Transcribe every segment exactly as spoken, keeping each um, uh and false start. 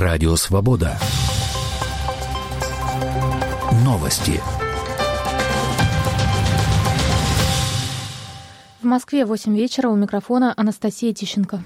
Радио «Свобода». Новости. В Москве восемь вечера, у микрофона Анастасия Тищенко.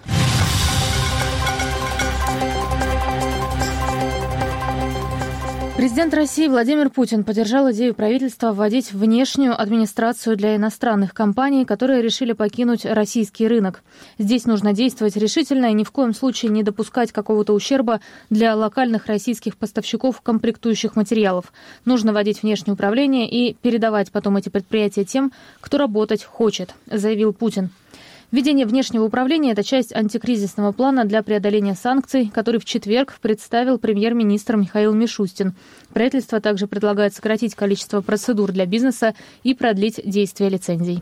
Президент России Владимир Путин поддержал идею правительства вводить внешнюю администрацию для иностранных компаний, которые решили покинуть российский рынок. Здесь нужно действовать решительно и ни в коем случае не допускать какого-то ущерба для локальных российских поставщиков комплектующих материалов. Нужно вводить внешнее управление и передавать потом эти предприятия тем, кто работать хочет, заявил Путин. Введение внешнего управления – это часть антикризисного плана для преодоления санкций, который в четверг представил премьер-министр Михаил Мишустин. Правительство также предлагает сократить количество процедур для бизнеса и продлить действие лицензий.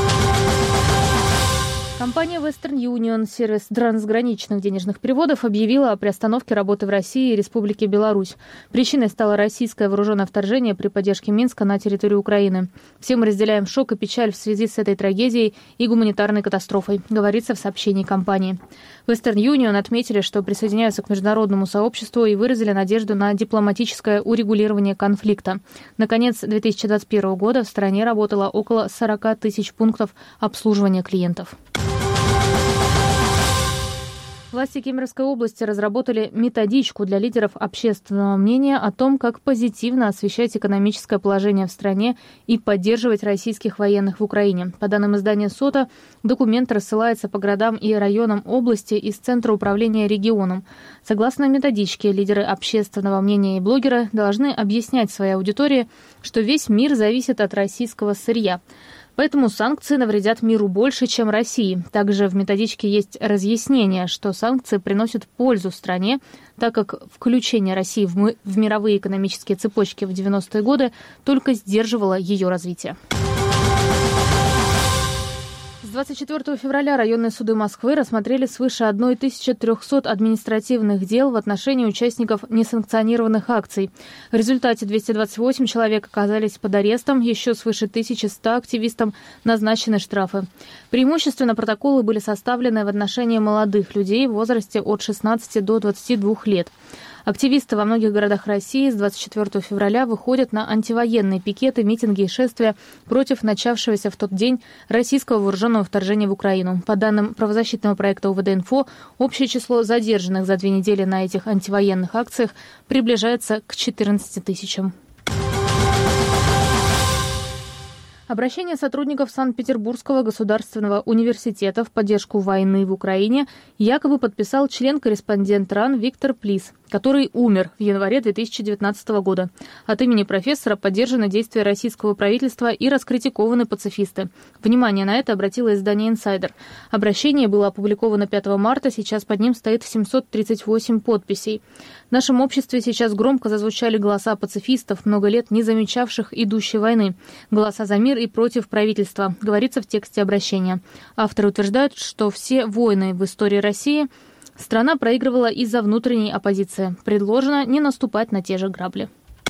Компания Western Union, сервис трансграничных денежных переводов, объявила о приостановке работы в России и Республике Беларусь. Причиной стало российское вооруженное вторжение при поддержке Минска на территорию Украины. Все мы разделяем шок и печаль в связи с этой трагедией и гуманитарной катастрофой, говорится в сообщении компании. Western Union отметили, что присоединяются к международному сообществу и выразили надежду на дипломатическое урегулирование конфликта. Наконец две тысячи двадцать первого года в стране работало около сорок тысяч пунктов обслуживания клиентов. Власти Кемеровской области разработали методичку для лидеров общественного мнения о том, как позитивно освещать экономическое положение в стране и поддерживать российских военных в Украине. По данным издания «Сота», документ рассылается по городам и районам области из Центра управления регионом. Согласно методичке, лидеры общественного мнения и блогеры должны объяснять своей аудитории, что весь мир зависит от российского сырья. Поэтому санкции навредят миру больше, чем России. Также в методичке есть разъяснение, что санкции приносят пользу стране, так как включение России в, мы, в мировые экономические цепочки в девяностые годы только сдерживало ее развитие. С двадцать четвёртого февраля районные суды Москвы рассмотрели свыше тысячи триста административных дел в отношении участников несанкционированных акций. В результате двести двадцать восемь человек оказались под арестом, еще свыше тысячи ста активистам назначены штрафы. Преимущественно протоколы были составлены в отношении молодых людей в возрасте от шестнадцати до двадцати двух лет. Активисты во многих городах России с двадцать четвёртого февраля выходят на антивоенные пикеты, митинги и шествия против начавшегося в тот день российского вооруженного вторжения в Украину. По данным правозащитного проекта ОВД-Инфо, общее число задержанных за две недели на этих антивоенных акциях приближается к четырнадцати тысячам. Обращение сотрудников Санкт-Петербургского государственного университета в поддержку войны в Украине якобы подписал член-корреспондент РАН Виктор Плис, который умер в январе две тысячи девятнадцатого года. От имени профессора поддержаны действия российского правительства и раскритикованы пацифисты. Внимание на это обратило издание «Инсайдер». Обращение было опубликовано пятого марта, сейчас под ним стоит семьсот тридцать восемь подписей. В нашем обществе сейчас громко зазвучали голоса пацифистов, много лет не замечавших идущей войны. Голоса за мир и против правительства, говорится в тексте обращения. Авторы утверждают, что все войны в истории России страна проигрывала из-за внутренней оппозиции. Предложено не наступать на те же грабли.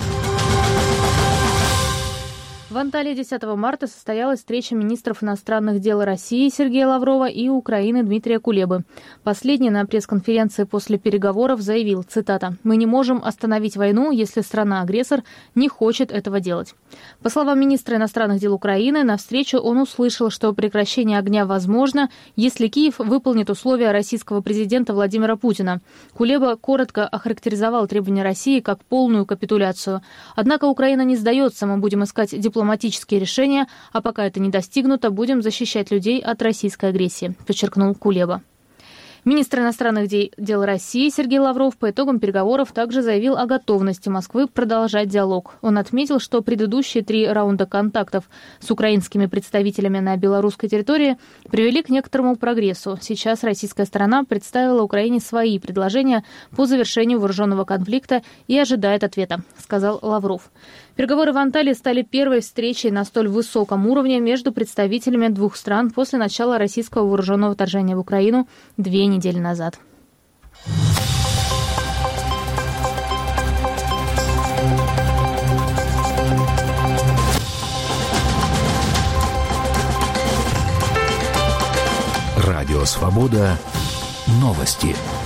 В Анталии десятого марта состоялась встреча министров иностранных дел России Сергея Лаврова и Украины Дмитрия Кулебы. Последний на пресс-конференции после переговоров заявил, цитата, «Мы не можем остановить войну, если страна-агрессор не хочет этого делать». По словам министра иностранных дел Украины, на встрече он услышал, что прекращение огня возможно, если Киев выполнит условия российского президента Владимира Путина. Кулеба коротко охарактеризовал требования России как полную капитуляцию. Однако Украина не сдается, мы будем искать дипломатические дипломатические решения, а пока это не достигнуто, будем защищать людей от российской агрессии, подчеркнул Кулеба. Министр иностранных дел России Сергей Лавров по итогам переговоров также заявил о готовности Москвы продолжать диалог. Он отметил, что предыдущие три раунда контактов с украинскими представителями на белорусской территории привели к некоторому прогрессу. Сейчас российская сторона представила Украине свои предложения по завершению вооруженного конфликта и ожидает ответа, сказал Лавров. Переговоры в Анталии стали первой встречей на столь высоком уровне между представителями двух стран после начала российского вооруженного вторжения в Украину две недели назад. Радио «Свобода». Новости.